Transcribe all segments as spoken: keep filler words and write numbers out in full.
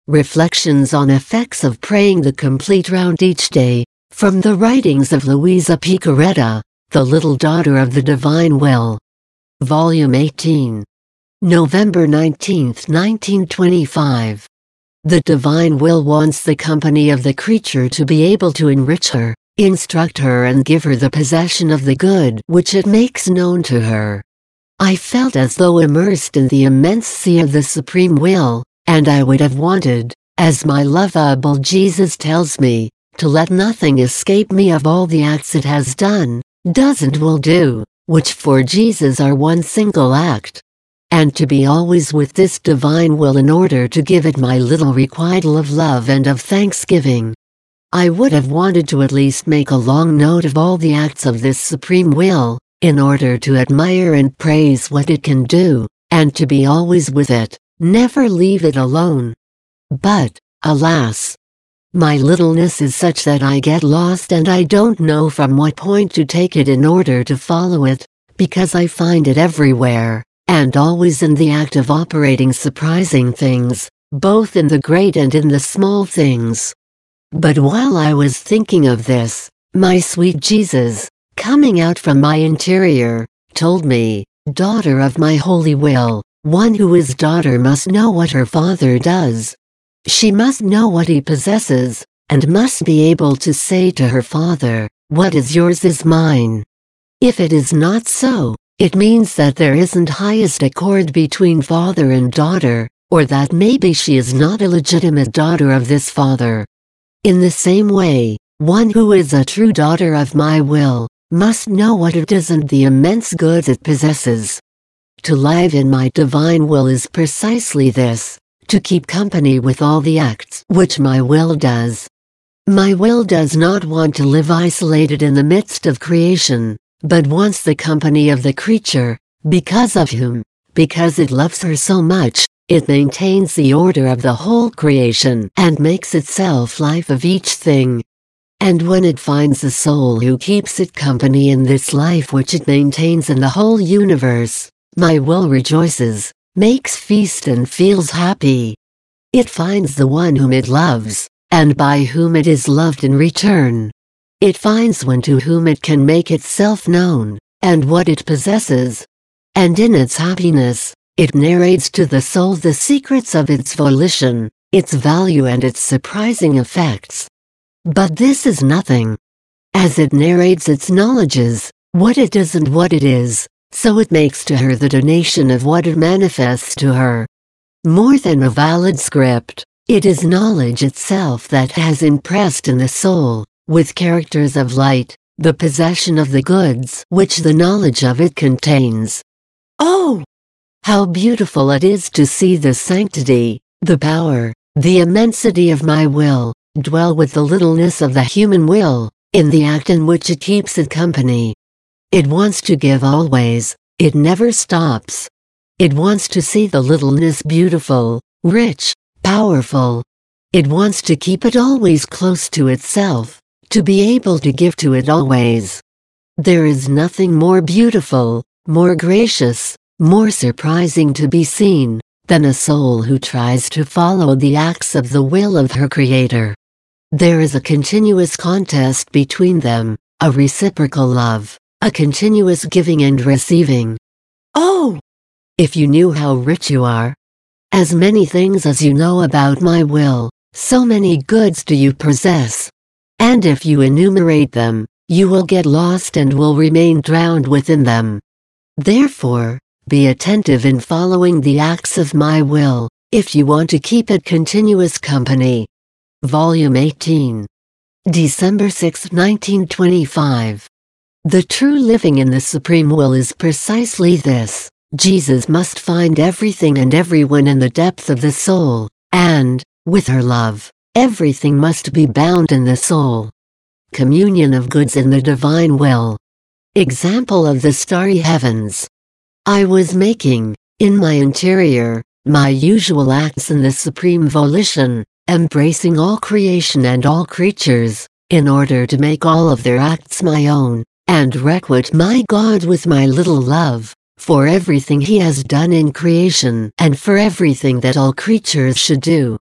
Reflections on Effects of Praying the Complete Round Each Day, from the writings of Louisa Piccarreta, the Little Daughter of the Divine Will. Volume eighteen. November nineteenth, nineteen twenty-five. The Divine Will wants the company of the creature to be able to enrich her, instruct her and give her the possession of the good which it makes known to her. I felt as though immersed in the immense sea of the Supreme Will, and I would have wanted, as my lovable Jesus tells me, to let nothing escape me of all the acts it has done, does and will do, which for Jesus are one single act. And to be always with this divine will in order to give it my little requital of love and of thanksgiving. I would have wanted to at least make a long note of all the acts of this supreme will, in order to admire and praise what it can do, and to be always with it, never leave it alone. But, alas! My littleness is such that I get lost and I don't know from what point to take it in order to follow it, because I find it everywhere, and always in the act of operating surprising things, both in the great and in the small things. But while I was thinking of this, my sweet Jesus, coming out from my interior, told me, "Daughter of my holy will, one who is daughter must know what her father does. She must know what he possesses, and must be able to say to her father, 'What is yours is mine.' If it is not so, it means that there isn't highest accord between father and daughter, or that maybe she is not a legitimate daughter of this father. In the same way, one who is a true daughter of my will, must know what it is and the immense goods it possesses. To live in my divine will is precisely this, to keep company with all the acts which my will does. My will does not want to live isolated in the midst of creation, but wants the company of the creature, because of whom, because it loves her so much, it maintains the order of the whole creation and makes itself life of each thing. And when it finds a soul who keeps it company in this life which it maintains in the whole universe, my will rejoices, makes feast and feels happy. It finds the one whom it loves, and by whom it is loved in return. It finds one to whom it can make itself known, and what it possesses. And in its happiness, it narrates to the soul the secrets of its volition, its value and its surprising effects. But this is nothing. As it narrates its knowledges, what it is and what it is, so it makes to her the donation of what it manifests to her. More than a valid script, it is knowledge itself that has impressed in the soul, with characters of light, the possession of the goods which the knowledge of it contains. Oh! How beautiful it is to see the sanctity, the power, the immensity of my will, dwell with the littleness of the human will, in the act in which it keeps it company. It wants to give always, it never stops. It wants to see the littleness beautiful, rich, powerful. It wants to keep it always close to itself, to be able to give to it always. There is nothing more beautiful, more gracious, more surprising to be seen, than a soul who tries to follow the acts of the will of her Creator. There is a continuous contest between them, a reciprocal love, a continuous giving and receiving. Oh! If you knew how rich you are! As many things as you know about my will, so many goods do you possess. And if you enumerate them, you will get lost and will remain drowned within them. Therefore, be attentive in following the acts of my will, if you want to keep it continuous company. Volume eighteen. December sixth, nineteen twenty-five. The true living in the Supreme Will is precisely this. Jesus must find everything and everyone in the depth of the soul, and, with her love, everything must be bound in the soul. Communion of goods in the divine will. Example of the starry heavens. I was making, in my interior, my usual acts in the supreme volition, embracing all creation and all creatures, in order to make all of their acts my own, and requite my God with my little love, for everything he has done in creation and for everything that all creatures should do.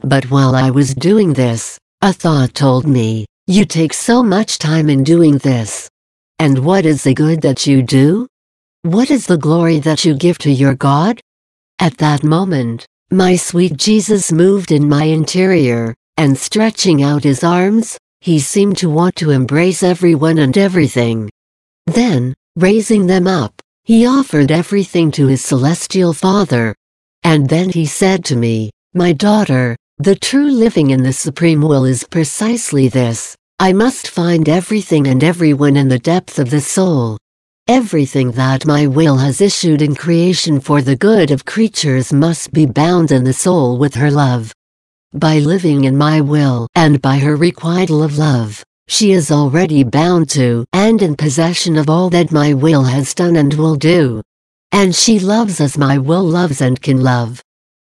But while I was doing this, a thought told me, "You take so much time in doing this. And what is the good that you do? What is the glory that you give to your God?" At that moment, my sweet Jesus moved in my interior, and stretching out his arms, he seemed to want to embrace everyone and everything. Then, raising them up, he offered everything to his celestial Father. And then he said to me, "My daughter, the true living in the supreme will is precisely this. I must find everything and everyone in the depth of the soul. Everything that my will has issued in creation for the good of creatures must be bound in the soul with her love. By living in my will and by her requital of love, she is already bound to and in possession of all that my will has done and will do. And she loves as my will loves and can love.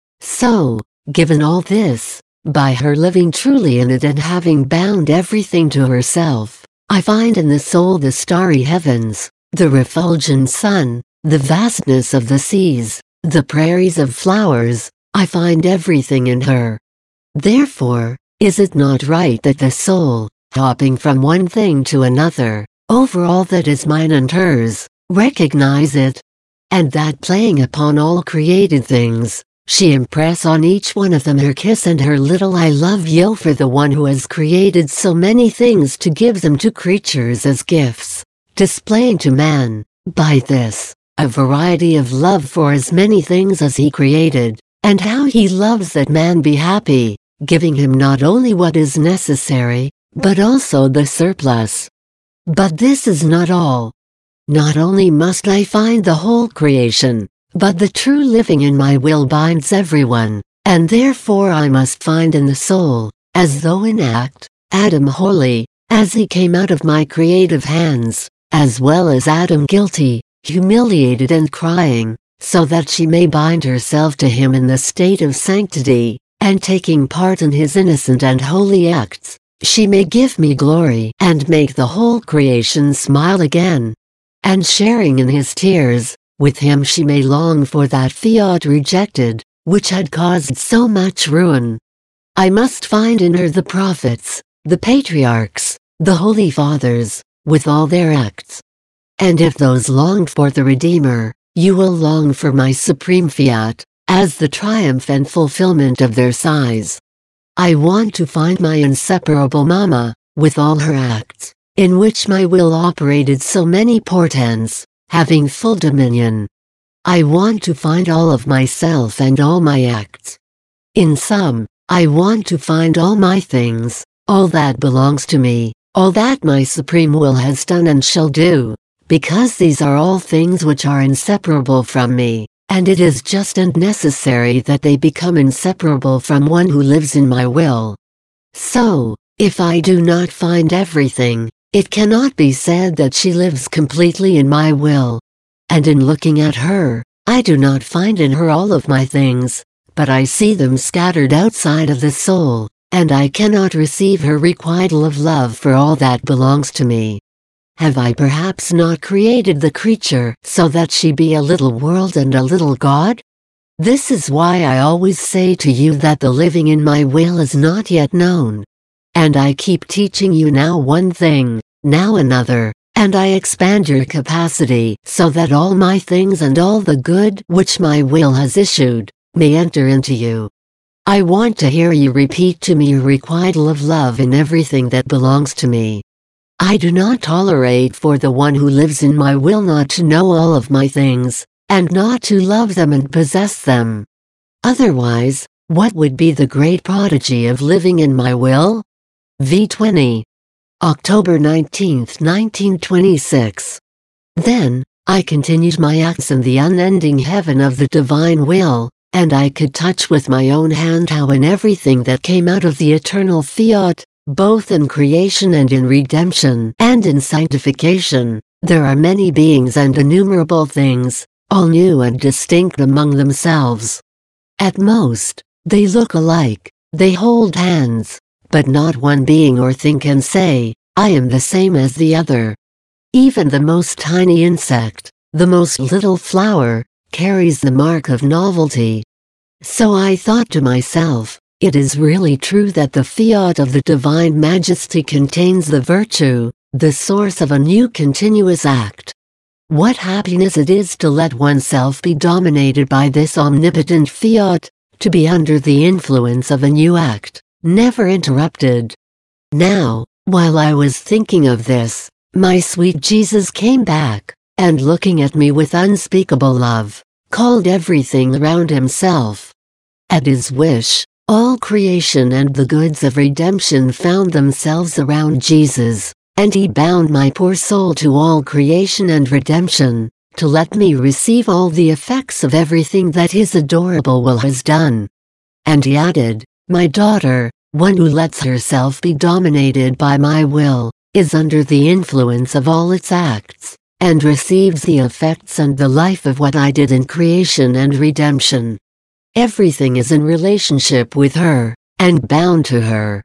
So, given all this, by her living truly in it and having bound everything to herself, I find in the soul the starry heavens, the refulgent sun, the vastness of the seas, the prairies of flowers. I find everything in her. Therefore, is it not right that the soul, hopping from one thing to another, over all that is mine and hers, recognize it? And that playing upon all created things, she impress on each one of them her kiss and her little I love you for the one who has created so many things to give them to creatures as gifts, displaying to man, by this, a variety of love for as many things as he created, and how he loves that man be happy, giving him not only what is necessary, but also the surplus. But this is not all. Not only must I find the whole creation, but the true living in my will binds everyone, and therefore I must find in the soul, as though in act, Adam holy, as he came out of my creative hands, as well as Adam guilty, humiliated and crying, so that she may bind herself to him in the state of sanctity, and taking part in his innocent and holy acts, she may give me glory and make the whole creation smile again. And sharing in his tears, with him she may long for that fiat rejected, which had caused so much ruin. I must find in her the prophets, the patriarchs, the holy fathers, with all their acts. And if those longed for the Redeemer, you will long for my supreme fiat, as the triumph and fulfillment of their sighs. I want to find my inseparable Mama, with all her acts, in which my will operated so many portents, having full dominion. I want to find all of myself and all my acts. In sum, I want to find all my things, all that belongs to me, all that my supreme will has done and shall do, because these are all things which are inseparable from me, and it is just and necessary that they become inseparable from one who lives in my will. So, if I do not find everything, it cannot be said that she lives completely in my will. And in looking at her, I do not find in her all of my things, but I see them scattered outside of the soul, and I cannot receive her requital of love for all that belongs to me. Have I perhaps not created the creature so that she be a little world and a little God? This is why I always say to you that the living in my will is not yet known. And I keep teaching you now one thing, now another, and I expand your capacity so that all my things and all the good which my will has issued, may enter into you. I want to hear you repeat to me your requital of love in everything that belongs to me. I do not tolerate for the one who lives in my will not to know all of my things, and not to love them and possess them. Otherwise, what would be the great prodigy of living in my will? V twenty. October nineteenth, nineteen twenty-six. Then, I continued my acts in the unending heaven of the divine will, and I could touch with my own hand how in everything that came out of the eternal fiat, both in creation and in redemption and in sanctification, there are many beings and innumerable things, all new and distinct among themselves. At most, they look alike, they hold hands, but not one being or thing can say, I am the same as the other. Even the most tiny insect, the most little flower, carries the mark of novelty. So I thought to myself, It is really true that the fiat of the Divine Majesty contains the virtue, the source of a new continuous act. What happiness it is to let oneself be dominated by this omnipotent fiat, to be under the influence of a new act, never interrupted. Now, while I was thinking of this, my sweet Jesus came back, and looking at me with unspeakable love, called everything around himself. At his wish, all creation and the goods of redemption found themselves around Jesus, and he bound my poor soul to all creation and redemption, to let me receive all the effects of everything that his adorable will has done. And he added, "My daughter, one who lets herself be dominated by my will, is under the influence of all its acts, and receives the effects and the life of what I did in creation and redemption. Everything is in relationship with her, and bound to her."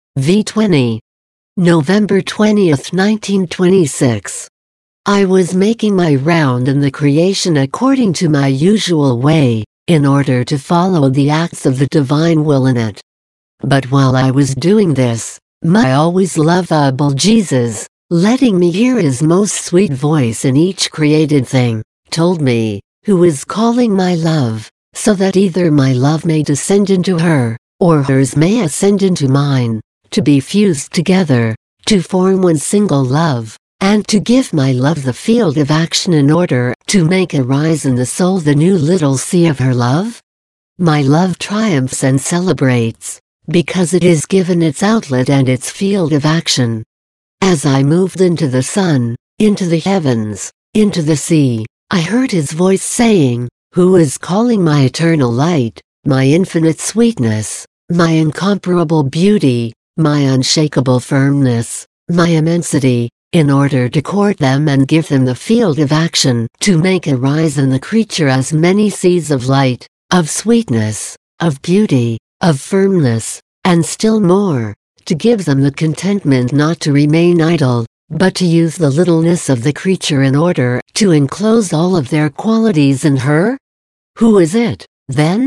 V twenty. November twentieth nineteen twenty-six. I was making my round in the creation according to my usual way, in order to follow the acts of the divine will in it. But while I was doing this, my always lovable Jesus, letting me hear his most sweet voice in each created thing, told me, "Who is calling my love, so that either my love may descend into her, or hers may ascend into mine, to be fused together, to form one single love, and to give my love the field of action in order to make arise in the soul the new little sea of her love? My love triumphs and celebrates, because it is given its outlet and its field of action. As I moved into the sun, into the heavens, into the sea, I heard his voice saying, 'Who is calling my eternal light, my infinite sweetness, my incomparable beauty, my unshakable firmness, my immensity, in order to court them and give them the field of action to make arise in the creature as many seeds of light, of sweetness, of beauty, of firmness, and still more, to give them the contentment not to remain idle, but to use the littleness of the creature in order to enclose all of their qualities in her?' Who is it, then?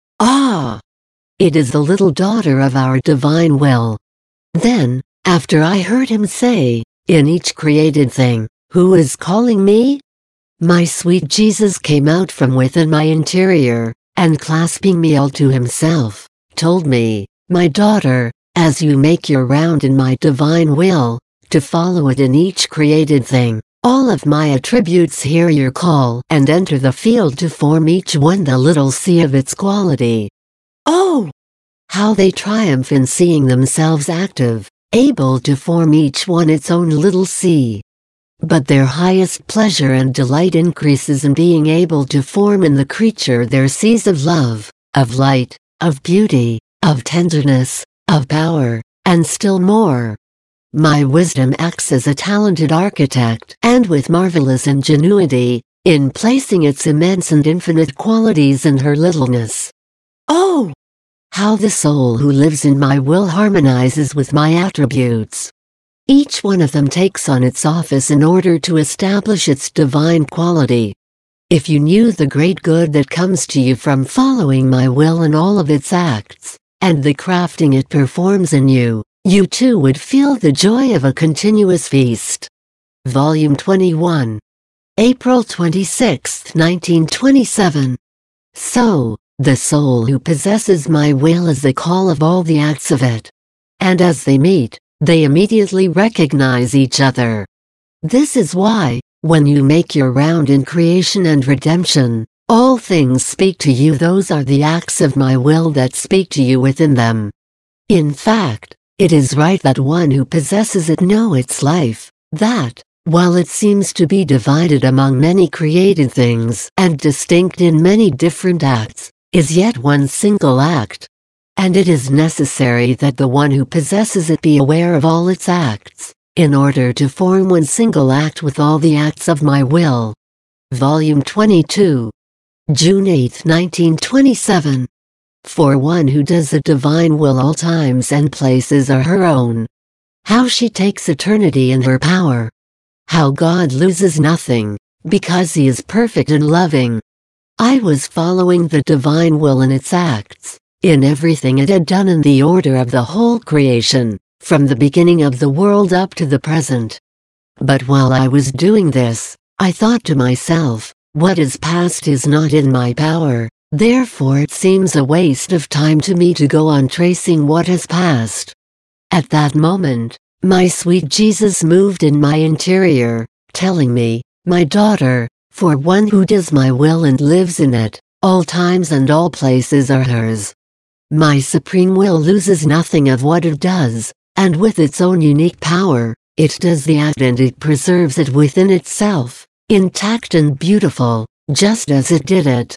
Ah! It is the little daughter of our divine will. Then, after I heard him say, in each created thing, 'Who is calling me?' my sweet Jesus came out from within my interior, and clasping me all to himself, told me, 'My daughter, as you make your round in my divine will, to follow it in each created thing, all of my attributes hear your call and enter the field to form each one the little sea of its quality.' Oh! How they triumph in seeing themselves active, able to form each one its own little sea. But their highest pleasure and delight increases in being able to form in the creature their seas of love, of light, of beauty, of tenderness, of power, and still more. My wisdom acts as a talented architect, and with marvelous ingenuity, in placing its immense and infinite qualities in her littleness. Oh! How the soul who lives in my will harmonizes with my attributes. Each one of them takes on its office in order to establish its divine quality. If you knew the great good that comes to you from following my will in all of its acts, and the crafting it performs in you, you too would feel the joy of a continuous feast. Volume twenty-one. April twenty-sixth, nineteen twenty-seven. So, the soul who possesses my will is the call of all the acts of it. And as they meet, they immediately recognize each other. This is why, when you make your round in creation and redemption, all things speak to you. Those are the acts of my will that speak to you within them. In fact, it is right that one who possesses it know its life, that, while it seems to be divided among many created things and distinct in many different acts, is yet one single act. And it is necessary that the one who possesses it be aware of all its acts, in order to form one single act with all the acts of my will. Volume twenty-two. June eighth, nineteen twenty-seven. For one who does the divine will, all times and places are her own. How she takes eternity in her power. How God loses nothing, because he is perfect and loving. I was following the divine will in its acts, in everything it had done in the order of the whole creation, from the beginning of the world up to the present. But while I was doing this, I thought to myself, what is past is not in my power, therefore it seems a waste of time to me to go on tracing what has passed. At that moment, my sweet Jesus moved in my interior, telling me, my daughter, for one who does my will and lives in it, all times and all places are hers. My supreme will loses nothing of what it does, and with its own unique power, it does the act and it preserves it within itself, intact and beautiful, just as it did it.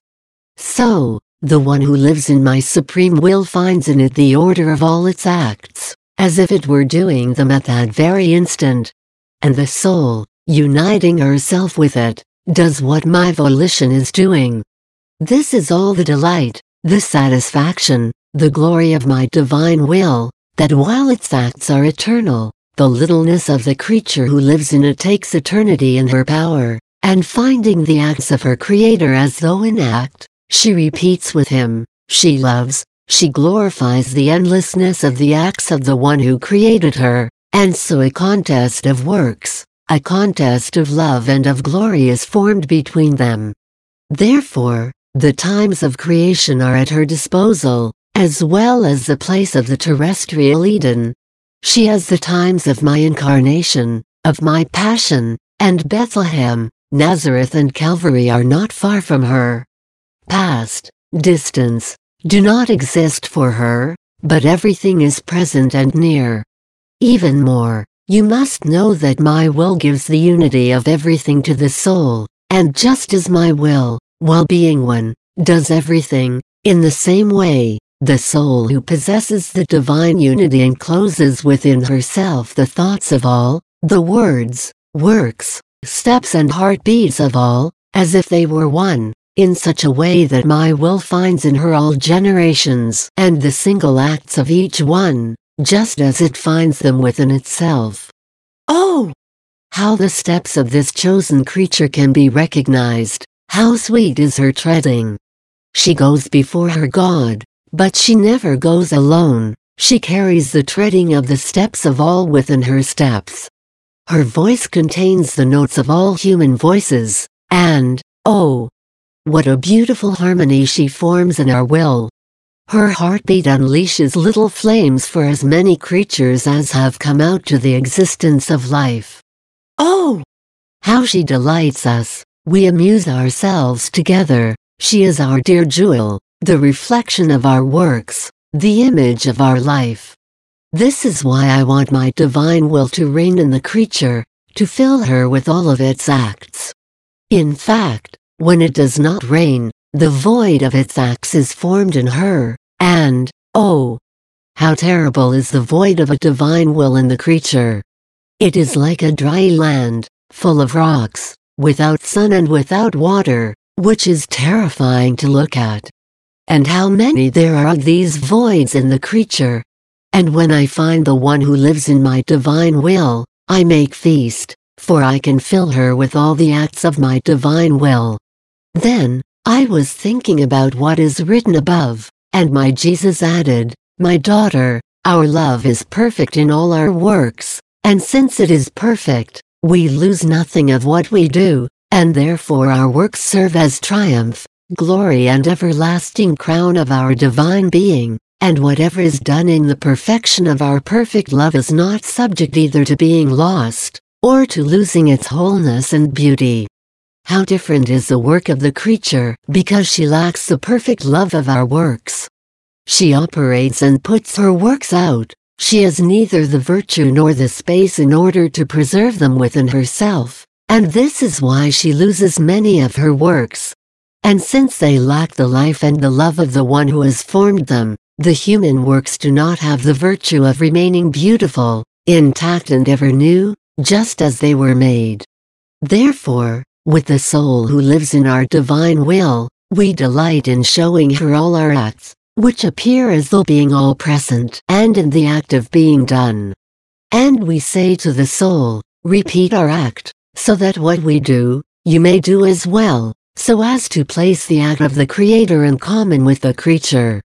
So, the one who lives in my supreme will finds in it the order of all its acts, as if it were doing them at that very instant. And the soul, uniting herself with it, does what my volition is doing. This is all the delight, the satisfaction, the glory of my divine will, that while its acts are eternal, the littleness of the creature who lives in it takes eternity in her power, and finding the acts of her Creator as though in act, she repeats with him, she loves, she glorifies the endlessness of the acts of the one who created her, and so a contest of works, a contest of love and of glory is formed between them. Therefore, the times of creation are at her disposal, as well as the place of the terrestrial Eden. She has the times of my incarnation, of my passion, and Bethlehem, Nazareth and Calvary are not far from her. Past, distance, do not exist for her, but everything is present and near. Even more, you must know that my will gives the unity of everything to the soul, and just as my will, while being one, does everything, in the same way, the soul who possesses the divine unity encloses within herself the thoughts of all, the words, works, steps and heartbeats of all, as if they were one, in such a way that my will finds in her all generations and the single acts of each one, just as it finds them within itself. Oh! How the steps of this chosen creature can be recognized, how sweet is her treading! She goes before her God, but she never goes alone, she carries the treading of the steps of all within her steps. Her voice contains the notes of all human voices, and, oh, what a beautiful harmony she forms in our will. Her heartbeat unleashes little flames for as many creatures as have come out to the existence of life. Oh! How she delights us, we amuse ourselves together, she is our dear jewel, the reflection of our works, the image of our life. This is why I want my divine will to reign in the creature, to fill her with all of its acts. In fact, when it does not reign, the void of its acts is formed in her, and, oh, how terrible is the void of a divine will in the creature. It is like a dry land, full of rocks, without sun and without water, which is terrifying to look at. And how many there are of these voids in the creature. And when I find the one who lives in my divine will, I make feast, for I can fill her with all the acts of my divine will. Then, I was thinking about what is written above, and my Jesus added, my daughter, our love is perfect in all our works, and since it is perfect, we lose nothing of what we do, and therefore our works serve as triumph, glory and everlasting crown of our divine being, and whatever is done in the perfection of our perfect love is not subject either to being lost, or to losing its wholeness and beauty. How different is the work of the creature, because she lacks the perfect love of our works. She operates and puts her works out, she has neither the virtue nor the space in order to preserve them within herself, and this is why she loses many of her works. And since they lack the life and the love of the one who has formed them, the human works do not have the virtue of remaining beautiful, intact and ever new, just as they were made. Therefore, with the soul who lives in our divine will, we delight in showing her all our acts, which appear as though being all present and in the act of being done. And we say to the soul, repeat our act, so that what we do, you may do as well, so as to place the act of the Creator in common with the creature.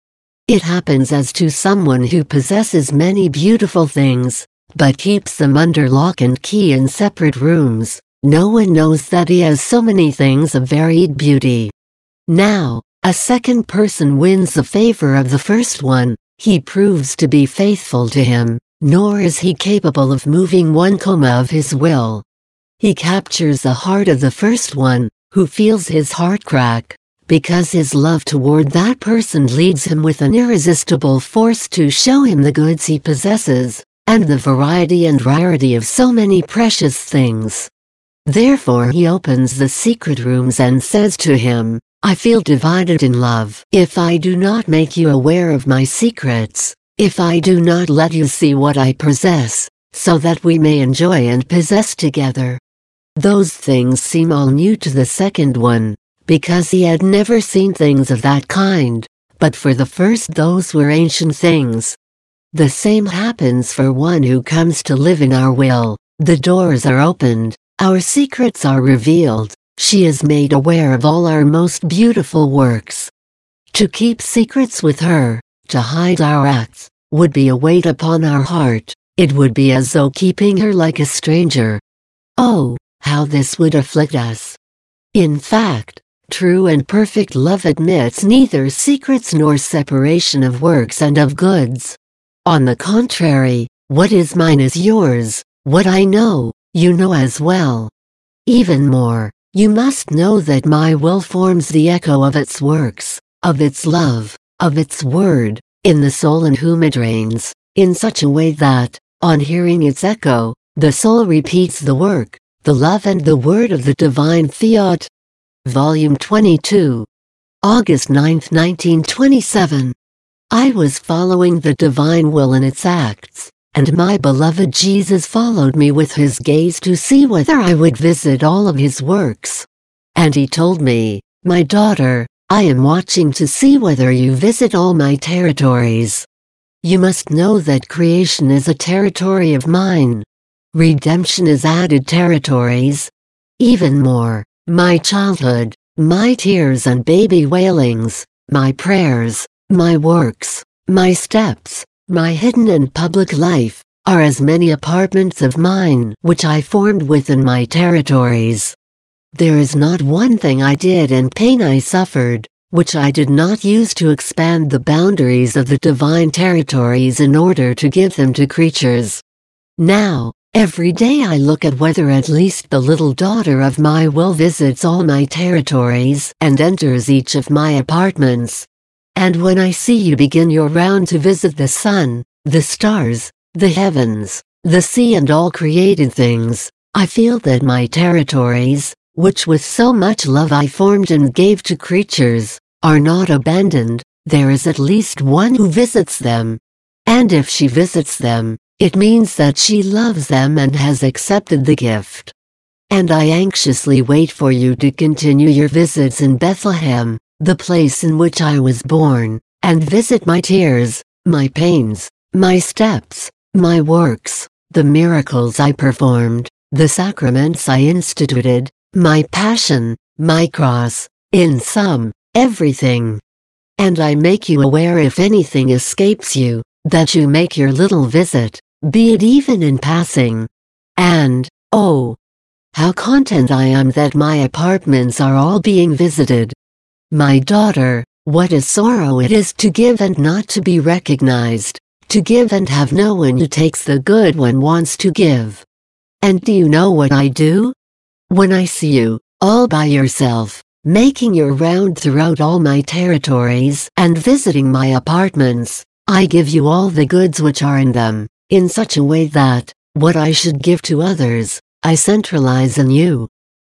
It happens as to someone who possesses many beautiful things, but keeps them under lock and key in separate rooms. No one knows that he has so many things of varied beauty. Now, a second person wins the favor of the first one. He proves to be faithful to him, nor is he capable of moving one comma of his will. He captures the heart of the first one, who feels his heart crack, because his love toward that person leads him with an irresistible force to show him the goods he possesses, and the variety and rarity of so many precious things. Therefore he opens the secret rooms and says to him, I feel divided in love. If I do not make you aware of my secrets, if I do not let you see what I possess, so that we may enjoy and possess together. Those things seem all new to the second one, because he had never seen things of that kind, but for the first those were ancient things. The same happens for one who comes to live in our will. The doors are opened, our secrets are revealed, she is made aware of all our most beautiful works. To keep secrets with her, to hide our acts, would be a weight upon our heart. It would be as though keeping her like a stranger. Oh, how this would afflict us! In fact, true and perfect love admits neither secrets nor separation of works and of goods. On the contrary, what is mine is yours, what I know, you know as well. Even more, you must know that my will forms the echo of its works, of its love, of its word, in the soul in whom it reigns, in such a way that, on hearing its echo, the soul repeats the work, the love and the word of the divine fiat. Volume twenty-two. August ninth, nineteen twenty-seven. I was following the divine will in its acts, and my beloved Jesus followed me with his gaze to see whether I would visit all of his works. And he told me, my daughter, I am watching to see whether you visit all my territories. You must know that creation is a territory of mine. Redemption is added territories. Even more, my childhood, my tears and baby wailings, my prayers, my works, my steps, my hidden and public life, are as many apartments of mine which I formed within my territories. There is not one thing I did and pain I suffered, which I did not use to expand the boundaries of the divine territories in order to give them to creatures. Now, every day I look at whether at least the little daughter of my will visits all my territories and enters each of my apartments. And when I see you begin your round to visit the sun, the stars, the heavens, the sea and all created things, I feel that my territories, which with so much love I formed and gave to creatures, are not abandoned. There is at least one who visits them. And if she visits them, it means that she loves them and has accepted the gift. And I anxiously wait for you to continue your visits in Bethlehem, the place in which I was born, and visit my tears, my pains, my steps, my works, the miracles I performed, the sacraments I instituted, my passion, my cross, in sum, everything. And I make you aware if anything escapes you, that you make your little visit, be it even in passing. And, oh, how content I am that my apartments are all being visited. My daughter, what a sorrow it is to give and not to be recognized, to give and have no one who takes the good one wants to give. And do you know what I do? When I see you, all by yourself, making your round throughout all my territories and visiting my apartments, I give you all the goods which are in them, in such a way that, what I should give to others, I centralize in you.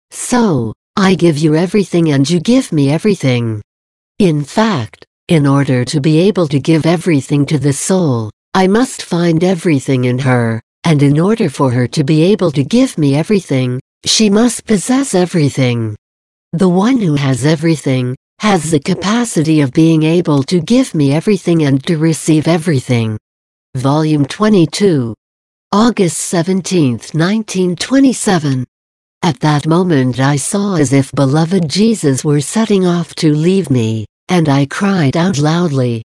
So, I give you everything and you give me everything. In fact, in order to be able to give everything to the soul, I must find everything in her, and in order for her to be able to give me everything, she must possess everything. The one who has everything, has the capacity of being able to give me everything and to receive everything. Volume twenty-two. August seventeenth, nineteen twenty-seven. At that moment I saw as if beloved Jesus were setting off to leave me, and I cried out loudly,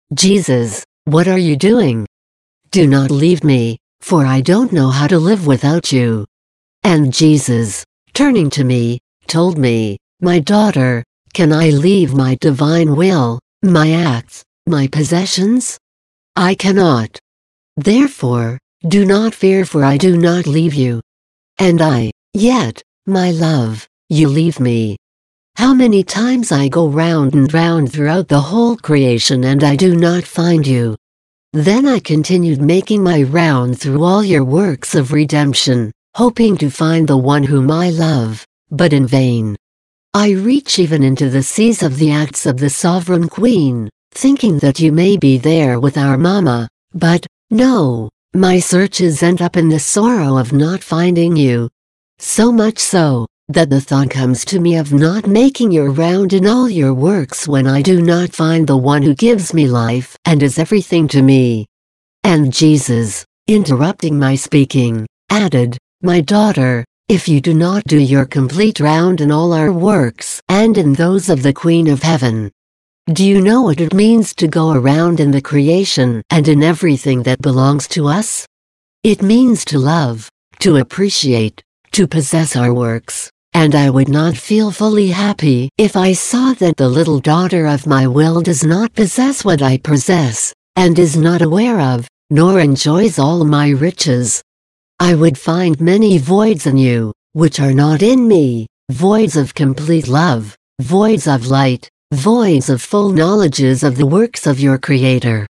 Jesus, what are you doing? Do not leave me, for I don't know how to live without you. And Jesus, turning to me, told me, my daughter, can I leave my divine will, my acts, my possessions? I cannot. Therefore, do not fear, for I do not leave you. And I, yet, my love, you leave me. How many times I go round and round throughout the whole creation and I do not find you. Then I continued making my round through all your works of redemption, hoping to find the one whom I love, but in vain. I reach even into the seas of the acts of the Sovereign Queen, thinking that you may be there with our Mama, but, no, my searches end up in the sorrow of not finding you. So much so, that the thought comes to me of not making your round in all your works when I do not find the one who gives me life and is everything to me. And Jesus, interrupting my speaking, added, my daughter, if you do not do your complete round in all our works and in those of the Queen of Heaven, do you know what it means to go around in the creation and in everything that belongs to us? It means to love, to appreciate, to possess our works. And I would not feel fully happy if I saw that the little daughter of my will does not possess what I possess, and is not aware of, nor enjoys all my riches. I would find many voids in you, which are not in me, voids of complete love, voids of light, voids of full knowledges of the works of your Creator.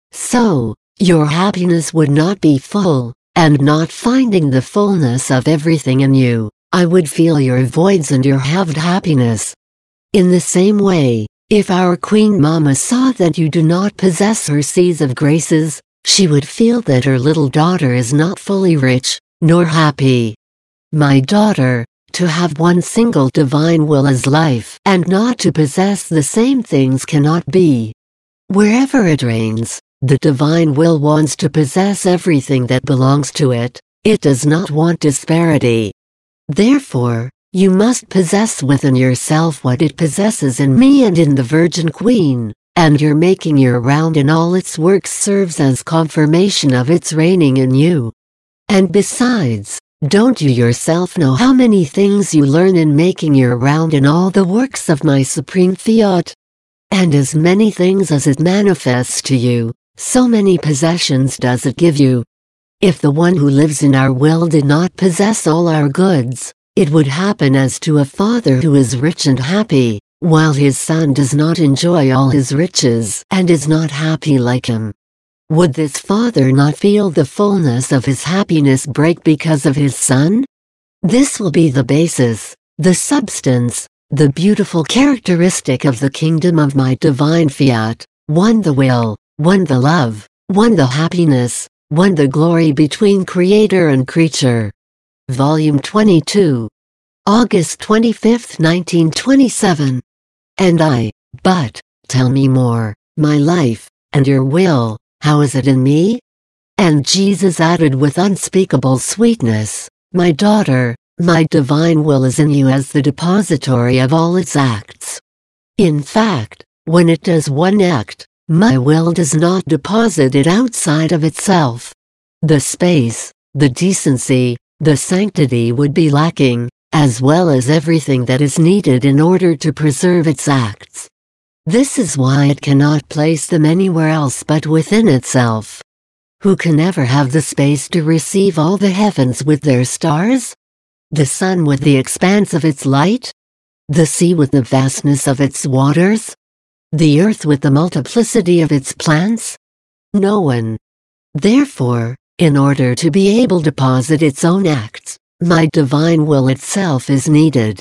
So, your happiness would not be full, and not finding the fullness of everything in you, I would feel your voids and your halved happiness. In the same way, if our Queen Mama saw that you do not possess her seas of graces, she would feel that her little daughter is not fully rich, nor happy. My daughter, to have one single divine will as life and not to possess the same things cannot be. Wherever it reigns, the divine will wants to possess everything that belongs to it. It does not want disparity. Therefore, you must possess within yourself what it possesses in me and in the Virgin Queen, and your making your round in all its works serves as confirmation of its reigning in you. And besides, don't you yourself know how many things you learn in making your round in all the works of my supreme fiat? And as many things as it manifests to you, so many possessions does it give you. If the one who lives in our will did not possess all our goods, it would happen as to a father who is rich and happy, while his son does not enjoy all his riches and is not happy like him. Would this father not feel the fullness of his happiness break because of his son? This will be the basis, the substance, the beautiful characteristic of the kingdom of my divine fiat, one the will, one the love, one the happiness, one the glory between Creator and creature. Volume twenty-two. August twenty-fifth, nineteen twenty-seven. And I, but, tell me more, my life, and your will, how is it in me? And Jesus added with unspeakable sweetness, my daughter, my divine will is in you as the depository of all its acts. In fact, when it does one act, my will does not deposit it outside of itself. The space, the decency, the sanctity would be lacking, as well as everything that is needed in order to preserve its acts. This is why it cannot place them anywhere else but within itself. Who can ever have the space to receive all the heavens with their stars? The sun with the expanse of its light? The sea with the vastness of its waters? The earth with the multiplicity of its plants? No one. Therefore, in order to be able to deposit its own acts, my divine will itself is needed.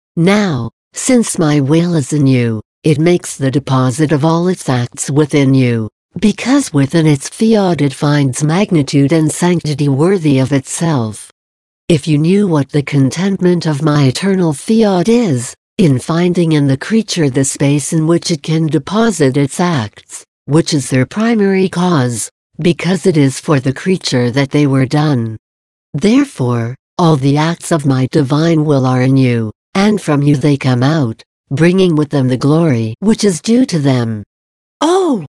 Now, since my will is in you, it makes the deposit of all its acts within you, because within its fiat it finds magnitude and sanctity worthy of itself. If you knew what the contentment of my eternal fiat is, in finding in the creature the space in which it can deposit its acts, which is their primary cause, because it is for the creature that they were done. Therefore, all the acts of my divine will are in you, and from you they come out, bringing with them the glory which is due to them. Oh!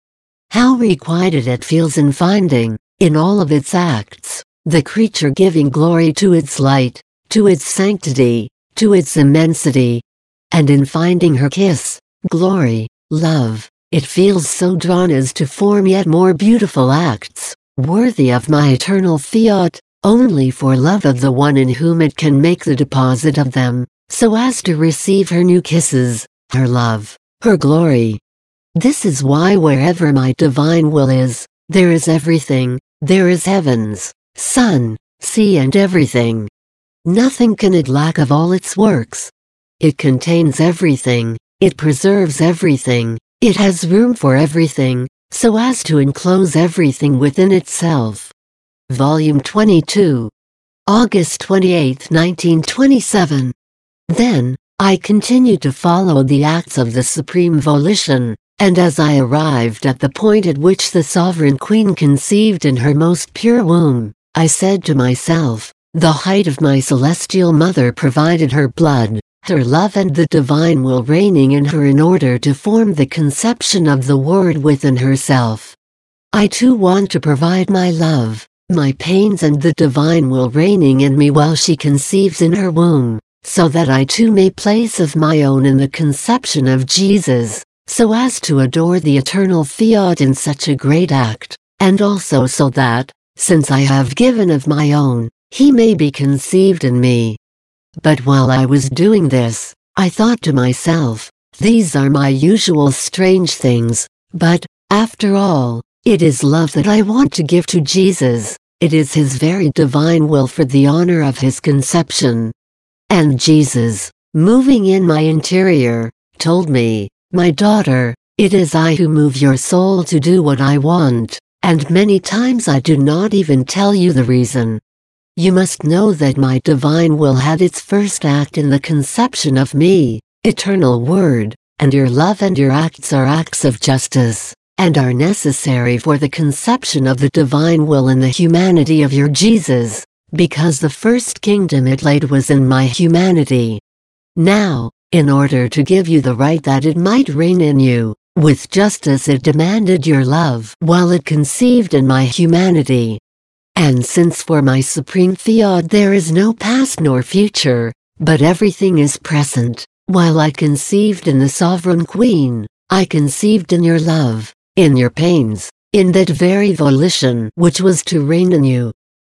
How requited it feels in finding, in all of its acts, the creature giving glory to its light, to its sanctity, to its immensity. And in finding her kiss, glory, love, it feels so drawn as to form yet more beautiful acts, worthy of my eternal fiat, only for love of the one in whom it can make the deposit of them, so as to receive her new kisses, her love, her glory. This is why wherever my divine will is, there is everything, there is heavens, sun, sea and everything. Nothing can it lack of all its works. It contains everything, it preserves everything, it has room for everything, so as to enclose everything within itself. Volume twenty-two. August twenty-eighth, nineteen twenty-seven. Then, I continued to follow the acts of the Supreme Volition, and as I arrived at the point at which the Sovereign Queen conceived in her most pure womb, I said to myself, the height of my celestial mother provided her blood, her love and the divine will reigning in her in order to form the conception of the Word within herself. I too want to provide my love, my pains and the divine will reigning in me while she conceives in her womb, so that I too may place of my own in the conception of Jesus, so as to adore the eternal fiat in such a great act, and also so that, since I have given of my own, he may be conceived in me. But while I was doing this, I thought to myself, these are my usual strange things, but, after all, it is love that I want to give to Jesus, it is his very divine will for the honor of his conception. And Jesus, moving in my interior, told me, my daughter, it is I who move your soul to do what I want, and many times I do not even tell you the reason. You must know that my divine will had its first act in the conception of me, eternal Word, and your love and your acts are acts of justice, and are necessary for the conception of the divine will in the humanity of your Jesus, because the first kingdom it laid was in my humanity. Now, in order to give you the right that it might reign in you, with justice it demanded your love while it conceived in my humanity. And since for my supreme fiat there is no past nor future, but everything is present, while I conceived in the Sovereign Queen, I conceived in your love, in your pains, in that very volition which was to reign in you.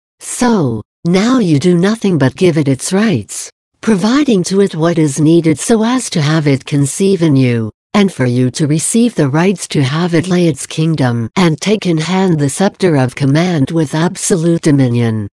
So, now you do nothing but give it its rights, providing to it what is needed so as to have it conceive in you, and for you to receive the rights to have it lay its kingdom and take in hand the scepter of command with absolute dominion.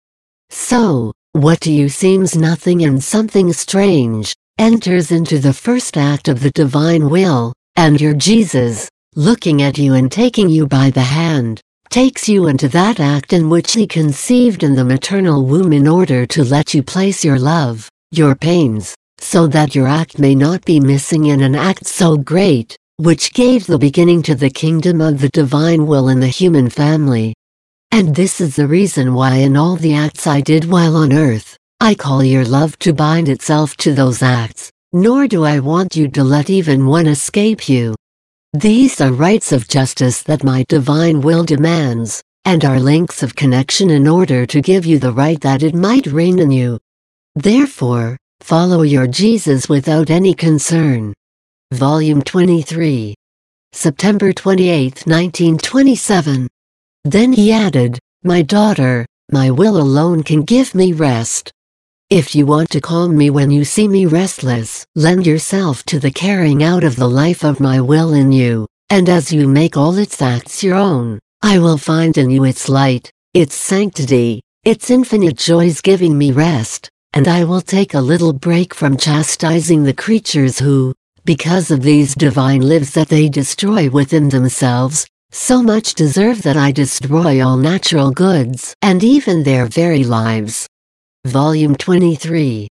So, what to you seems nothing and something strange, enters into the first act of the divine will, and your Jesus, looking at you and taking you by the hand, takes you into that act in which he conceived in the maternal womb in order to let you place your love, your pains, so that your act may not be missing in an act so great, which gave the beginning to the kingdom of the divine will in the human family. And this is the reason why in all the acts I did while on earth, I call your love to bind itself to those acts, nor do I want you to let even one escape you. These are rights of justice that my divine will demands, and are links of connection in order to give you the right that it might reign in you. Therefore, follow your Jesus without any concern. Volume twenty-three. September twenty-eighth, nineteen twenty-seven. Then he added, my daughter, my will alone can give me rest. If you want to calm me when you see me restless, lend yourself to the carrying out of the life of my will in you, and as you make all its acts your own, I will find in you its light, its sanctity, its infinite joys giving me rest, and I will take a little break from chastising the creatures who, because of these divine lives that they destroy within themselves, so much deserve that I destroy all natural goods and even their very lives. Volume twenty-three.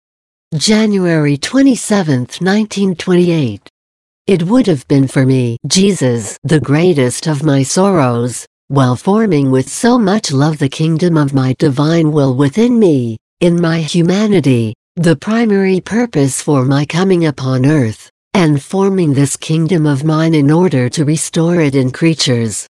January twenty-seventh, nineteen twenty-eight. It would have been for me, Jesus, the greatest of my sorrows, while forming with so much love the kingdom of my divine will within me, in my humanity, the primary purpose for my coming upon earth, and forming this kingdom of mine in order to restore it in creatures,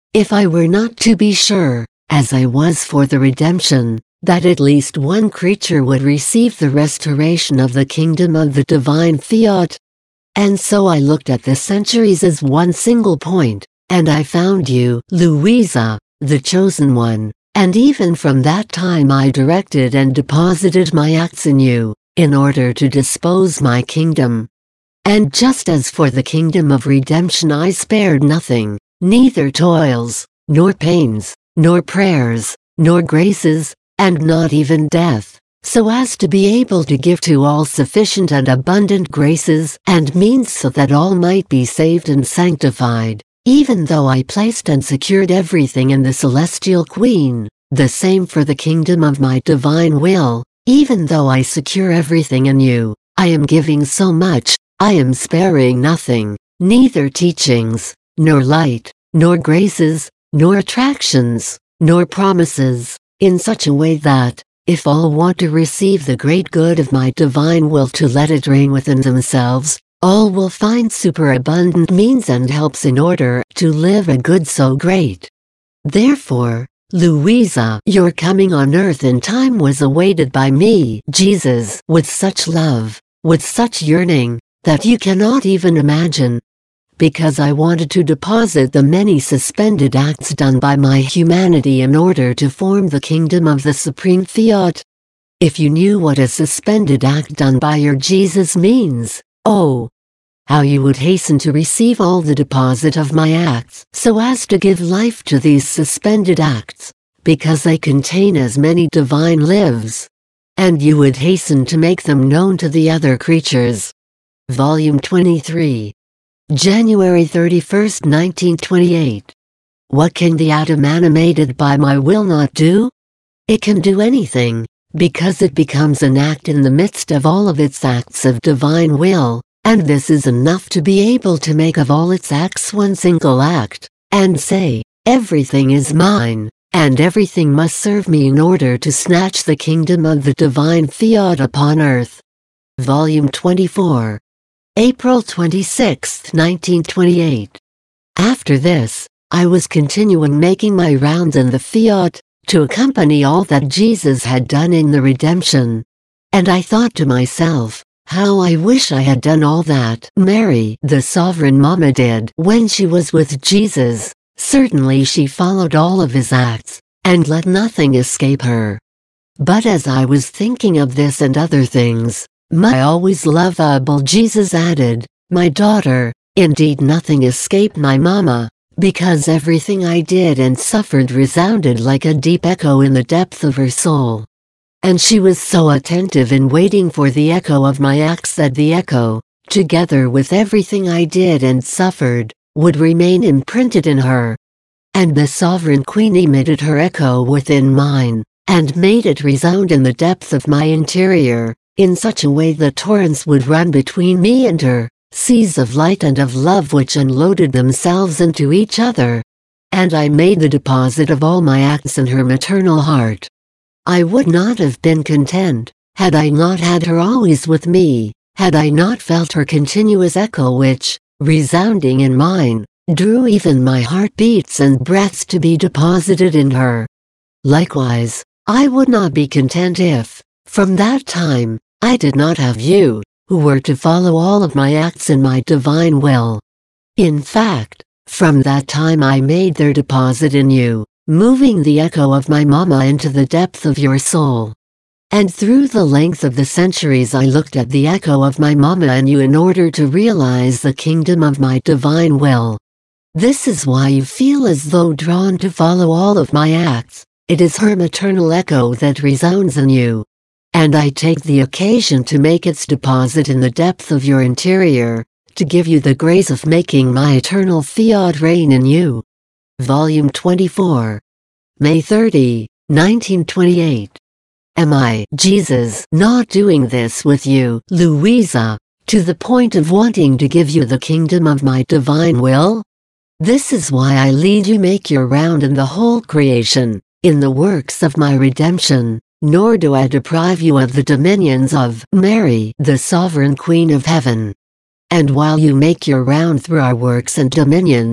If I were not to be sure, as I was for the redemption, that at least one creature would receive the restoration of the kingdom of the divine fiat. And so I looked at the centuries as one single point, and I found you, Louisa, the chosen one, and even from that time I directed and deposited my acts in you, in order to dispose my kingdom. And just as for the kingdom of redemption I spared nothing, neither toils, nor pains, nor prayers, nor graces, and not even death, so as to be able to give to all sufficient and abundant graces and means so that all might be saved and sanctified, even though I placed and secured everything in the celestial Queen, the same for the kingdom of my divine will, even though I secure everything in you, I am giving so much, I am sparing nothing, neither teachings, nor light, nor graces, nor attractions, nor promises, in such a way that, if all want to receive the great good of my divine will to let it reign within themselves, all will find superabundant means and helps in order to live a good so great. Therefore, Louisa, your coming on earth in time was awaited by me, Jesus, with such love, with such yearning, that you cannot even imagine. Because I wanted to deposit the many suspended acts done by my humanity in order to form the kingdom of the supreme fiat. If you knew what a suspended act done by your Jesus means, oh, how you would hasten to receive all the deposit of my acts, so as to give life to these suspended acts, because they contain as many divine lives. And you would hasten to make them known to the other creatures. Volume twenty-three. January thirty-first, nineteen twenty-eight. What can the atom animated by my will not do? It can do anything, because it becomes an act in the midst of all of its acts of divine will, and this is enough to be able to make of all its acts one single act, and say, everything is mine, and everything must serve me in order to snatch the kingdom of the divine fiat upon earth. Volume twenty-four. April twenty-sixth, nineteen twenty-eight. After this, I was continuing making my rounds in the fiat, to accompany all that Jesus had done in the redemption. And I thought to myself, how I wish I had done all that Mary, the sovereign Mama, did when she was with Jesus. Certainly she followed all of his acts, and let nothing escape her. But as I was thinking of this and other things, my always lovable Jesus added, my daughter, indeed nothing escaped my Mama, because everything I did and suffered resounded like a deep echo in the depth of her soul. And she was so attentive in waiting for the echo of my acts that the echo, together with everything I did and suffered, would remain imprinted in her. And the sovereign Queen emitted her echo within mine, and made it resound in the depth of my interior, in such a way that torrents would run between me and her, seas of light and of love which unloaded themselves into each other. And I made the deposit of all my acts in her maternal heart. I would not have been content, had I not had her always with me, had I not felt her continuous echo which, resounding in mine, drew even my heartbeats and breaths to be deposited in her. Likewise, I would not be content if, from that time, I did not have you, who were to follow all of my acts in my divine will. In fact, from that time I made their deposit in you, moving the echo of my Mama into the depth of your soul. And through the length of the centuries I looked at the echo of my Mama in you in order to realize the kingdom of my divine will. This is why you feel as though drawn to follow all of my acts. It is her maternal echo that resounds in you. And I take the occasion to make its deposit in the depth of your interior, to give you the grace of making my eternal fiat reign in you. Volume twenty-four. May thirtieth, nineteen twenty-eight. Am I, Jesus, not doing this with you, Louisa, to the point of wanting to give you the kingdom of my divine will? This is why I lead you make your round in the whole creation, in the works of my redemption, nor do I deprive you of the dominions of Mary, the sovereign Queen of Heaven. And while you make your round through our works and dominions,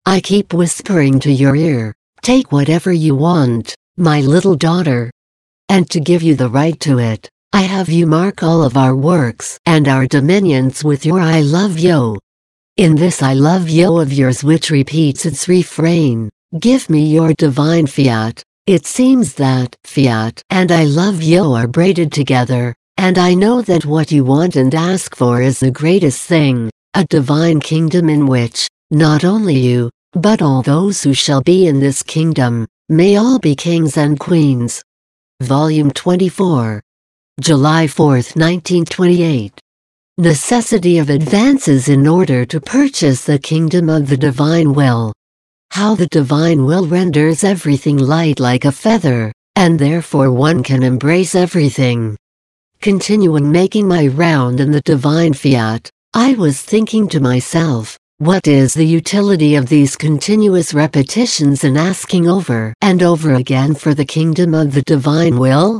I keep whispering to your ear, take whatever you want, my little daughter. And to give you the right to it, I have you mark all of our works and our dominions with your I love you. In this I love you of yours which repeats its refrain, give me your divine fiat. It seems that fiat and I love you are braided together, and I know that what you want and ask for is the greatest thing, a divine kingdom in which, not only you, but all those who shall be in this kingdom, may all be kings and queens. Volume twenty-four. July fourth, nineteen twenty-eight. Necessity of advances in order to purchase the kingdom of the divine will. How the divine will renders everything light like a feather, and therefore one can embrace everything. Continuing making my round in the divine fiat, I was thinking to myself, what is the utility of these continuous repetitions and asking over and over again for the kingdom of the divine will?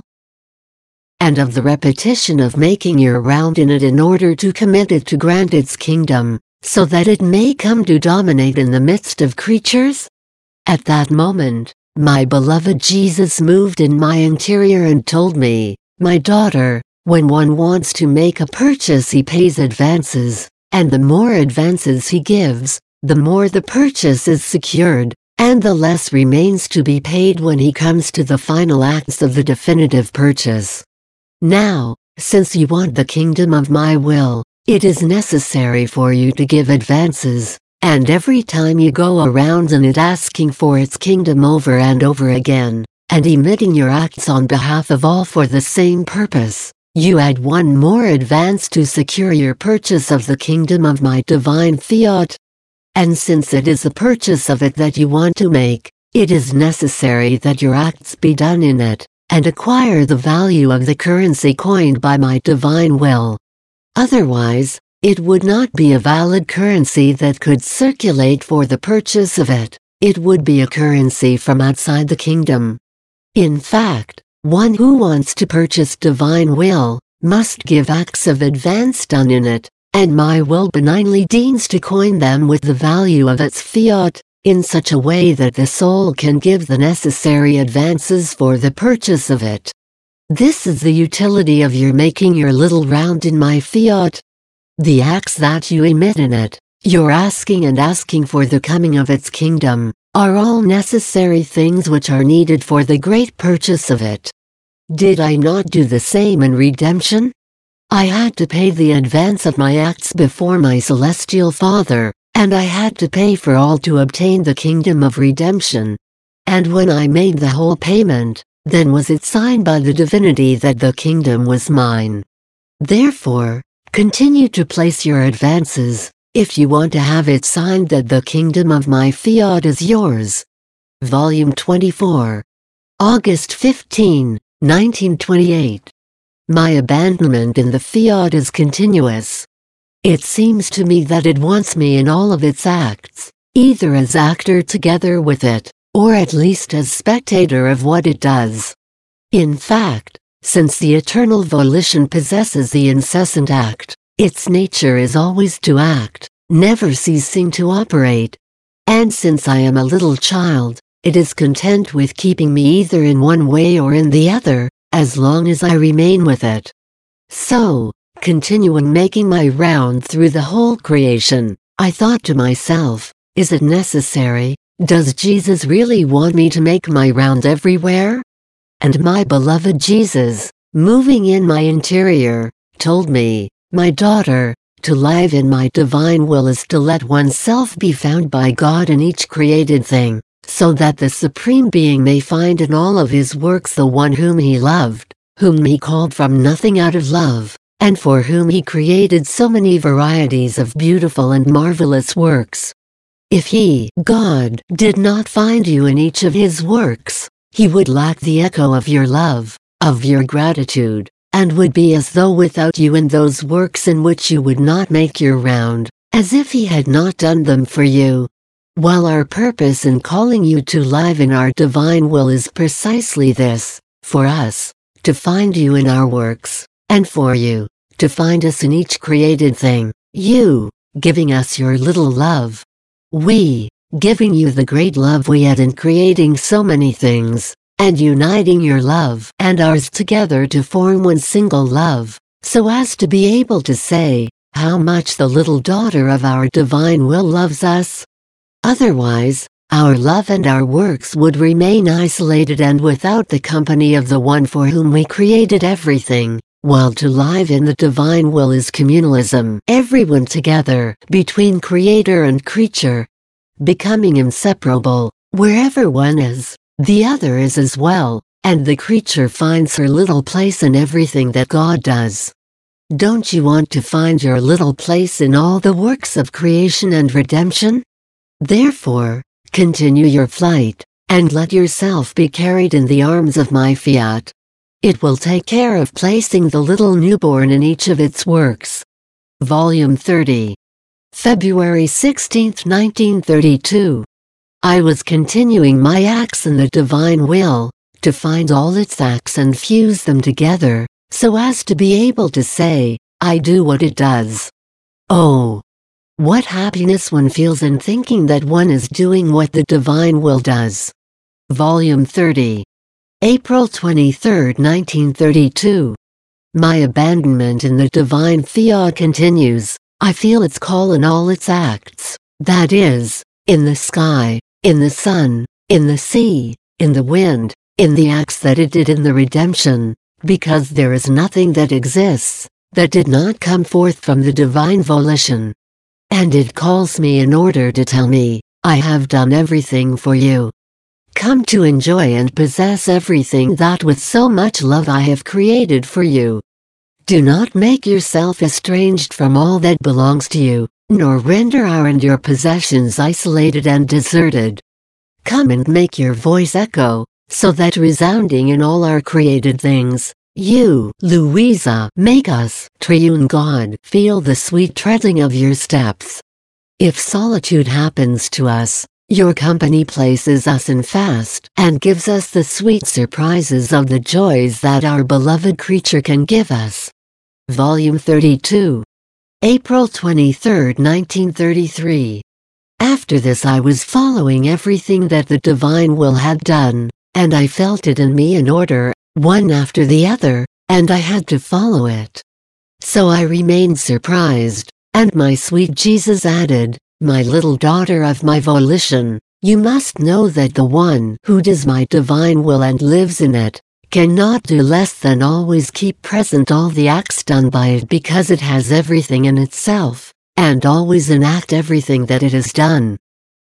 And of the repetition of making your round in it in order to commit it to grant its kingdom, so that it may come to dominate in the midst of creatures? At that moment, my beloved Jesus moved in my interior and told me, my daughter, when one wants to make a purchase he pays advances, and the more advances he gives, the more the purchase is secured, and the less remains to be paid when he comes to the final acts of the definitive purchase. Now, since you want the kingdom of my will, it is necessary for you to give advances, and every time you go around in it asking for its kingdom over and over again, and emitting your acts on behalf of all for the same purpose, you add one more advance to secure your purchase of the kingdom of my divine fiat. And since it is a purchase of it that you want to make, it is necessary that your acts be done in it, and acquire the value of the currency coined by my divine will. Otherwise, it would not be a valid currency that could circulate for the purchase of it. It would be a currency from outside the kingdom. In fact, one who wants to purchase divine will, must give acts of advance done in it, and my will benignly deigns to coin them with the value of its fiat, in such a way that the soul can give the necessary advances for the purchase of it. This is the utility of your making your little round in my fiat. The acts that you emit in it, your asking and asking for the coming of its kingdom, are all necessary things which are needed for the great purchase of it. Did I not do the same in redemption? I had to pay the advance of my acts before my celestial Father, and I had to pay for all to obtain the kingdom of redemption. And when I made the whole payment, then was it signed by the divinity that the kingdom was mine. Therefore, continue to place your advances, if you want to have it signed that the kingdom of my fiat is yours. Volume twenty-four. August fifteenth, nineteen twenty-eight. My abandonment in the fiat is continuous. It seems to me that it wants me in all of its acts, either as actor together with it, or at least as spectator of what it does. In fact, since the eternal volition possesses the incessant act, its nature is always to act, never ceasing to operate. And since I am a little child, it is content with keeping me either in one way or in the other, as long as I remain with it. So, continuing making my round through the whole creation, I thought to myself, is it necessary? Does Jesus really want me to make my round everywhere? And my beloved Jesus, moving in my interior, told me, my daughter, to live in my divine will is to let oneself be found by God in each created thing, so that the Supreme Being may find in all of his works the one whom he loved, whom he called from nothing out of love, and for whom he created so many varieties of beautiful and marvelous works. If he, God, did not find you in each of his works, he would lack the echo of your love, of your gratitude, and would be as though without you in those works in which you would not make your round, as if he had not done them for you. While our purpose in calling you to live in our divine will is precisely this, for us, to find you in our works, and for you, to find us in each created thing, you, giving us your little love. We, giving you the great love we had in creating so many things, and uniting your love and ours together to form one single love, so as to be able to say how much the little daughter of our divine will loves us. Otherwise, our love and our works would remain isolated and without the company of the one for whom we created everything, while to live in the divine will is communalism, everyone together, between creator and creature, becoming inseparable. Wherever one is, the other is as well, and the creature finds her little place in everything that God does. Don't you want to find your little place in all the works of creation and redemption? Therefore, continue your flight, and let yourself be carried in the arms of my fiat. It will take care of placing the little newborn in each of its works. Volume thirty. February sixteenth, nineteen thirty-two. I was continuing my acts in the divine will, to find all its acts and fuse them together, so as to be able to say, I do what it does. Oh! What happiness one feels in thinking that one is doing what the divine will does. Volume thirty. April twenty-third, nineteen thirty-two. My abandonment in the divine fiat continues. I feel its call in all its acts, that is, in the sky, in the sun, in the sea, in the wind, in the acts that it did in the redemption, because there is nothing that exists, that did not come forth from the divine volition. And it calls me in order to tell me, I have done everything for you. Come to enjoy and possess everything that with so much love I have created for you. Do not make yourself estranged from all that belongs to you, nor render our and your possessions isolated and deserted. Come and make your voice echo, so that resounding in all our created things, you, Louisa, make us, triune God, feel the sweet treading of your steps. If solitude happens to us, your company places us in fast and gives us the sweet surprises of the joys that our beloved creature can give us. Volume thirty-two. April twenty-third, nineteen thirty-three. After this I was following everything that the divine will had done, and I felt it in me in order, one after the other, and I had to follow it. So I remained surprised, and my sweet Jesus added, my little daughter of my volition, you must know that the one who does my divine will and lives in it, cannot do less than always keep present all the acts done by it because it has everything in itself, and always enact everything that it has done.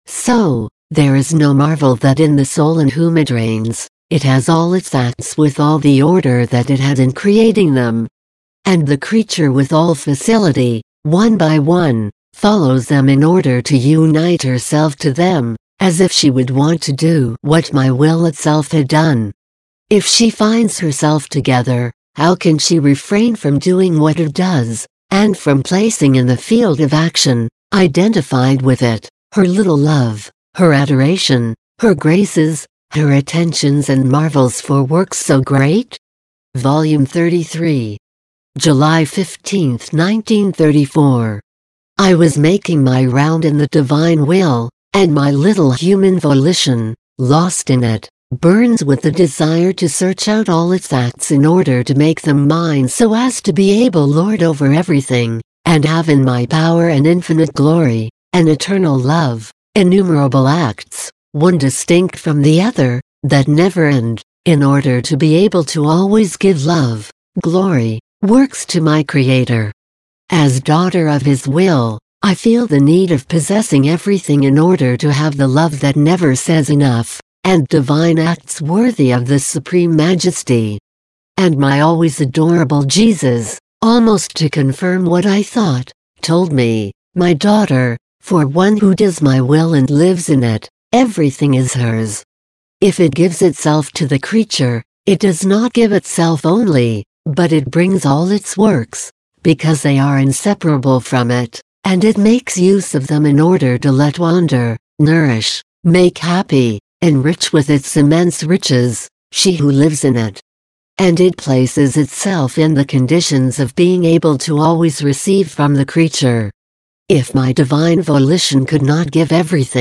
So, there is no marvel that in the soul in whom it reigns, it has all its acts with all the order that it had in creating them. And the creature with all facility, one by one, follows them in order to unite herself to them, as if she would want to do what my will itself had done. If she finds herself together, how can she refrain from doing what it does, and from placing in the field of action, identified with it, her little love, her adoration, her graces, her attentions and marvels for works so great? Volume thirty-three. July fifteenth, nineteen thirty-four. I was making my round in the divine will, and my little human volition, lost in it, burns with the desire to search out all its acts in order to make them mine so as to be able lord over everything, and have in my power an infinite glory, an eternal love, innumerable acts, one distinct from the other, that never end, in order to be able to always give love, glory, works to my Creator. As daughter of His will, I feel the need of possessing everything in order to have the love that never says enough, and divine acts worthy of the supreme majesty. And my always adorable Jesus, almost to confirm what I thought, told me, my daughter, for one who does my will and lives in it, everything is hers. If it gives itself to the creature, it does not give itself only, but it brings all its works, because they are inseparable from it, and it makes use of them in order to let wander, nourish, make happy, enrich with its immense riches, she who lives in it. And it places itself in the conditions of being able to always receive from the creature. If my divine volition could not give everything,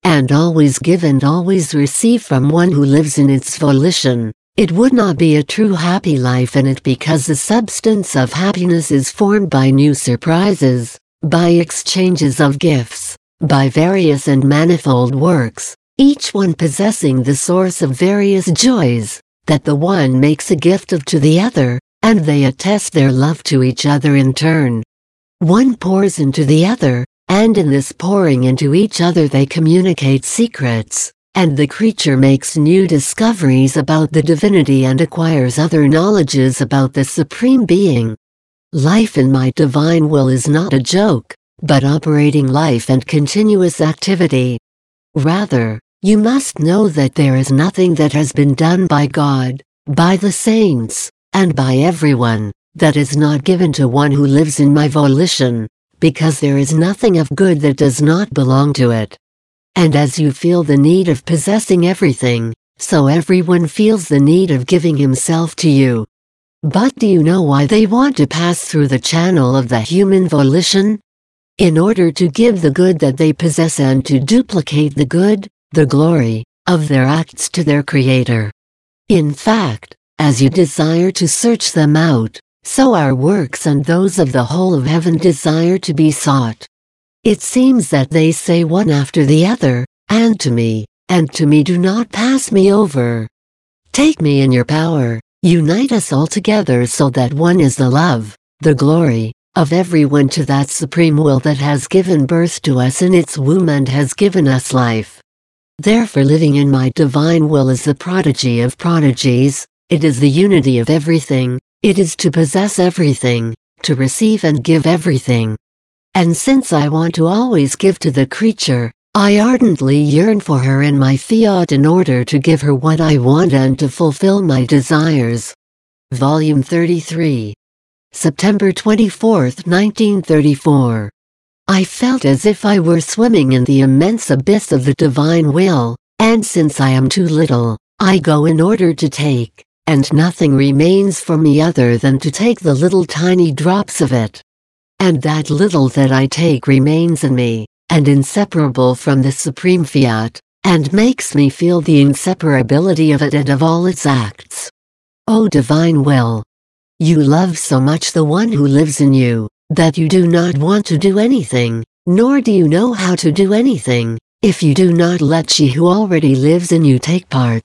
and always give and always receive from one who lives in its volition, it would not be a true happy life in it, because the substance of happiness is formed by new surprises, by exchanges of gifts, by various and manifold works, each one possessing the source of various joys, that the one makes a gift of to the other, and they attest their love to each other in turn. One pours into the other, and in this pouring into each other they communicate secrets, and the creature makes new discoveries about the divinity and acquires other knowledges about the Supreme Being. Life in my divine will is not a joke, but operating life and continuous activity. Rather, you must know that there is nothing that has been done by God, by the saints, and by everyone, that is not given to one who lives in my volition, because there is nothing of good that does not belong to it. And as you feel the need of possessing everything, so everyone feels the need of giving himself to you. But do you know why they want to pass through the channel of the human volition? In order to give the good that they possess and to duplicate the good, the glory, of their acts to their Creator. In fact, as you desire to search them out, so our works and those of the whole of heaven desire to be sought. It seems that they say one after the other, and to me, and to me do not pass me over. Take me in your power, unite us all together so that one is the love, the glory, of everyone to that supreme will that has given birth to us in its womb and has given us life. Therefore living in my divine will is the prodigy of prodigies, it is the unity of everything, it is to possess everything, to receive and give everything. And since I want to always give to the creature, I ardently yearn for her in my fiat in order to give her what I want and to fulfill my desires. Volume thirty-three. September twenty-fourth, nineteen thirty-four. I felt as if I were swimming in the immense abyss of the divine will, and since I am too little, I go in order to take, and nothing remains for me other than to take the little tiny drops of it. And that little that I take remains in me, and inseparable from the supreme fiat, and makes me feel the inseparability of it and of all its acts. O divine will! You love so much the one who lives in you, that you do not want to do anything, nor do you know how to do anything, if you do not let she who already lives in you take part.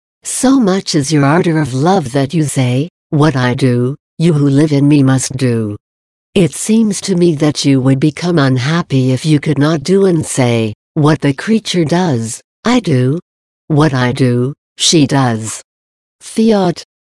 So much is your ardor of love that you say, "What I do, you who live in me must do." It seems to me that you would become unhappy if you could not do and say, "What the creature does, I do. What I do, she does." Fiat.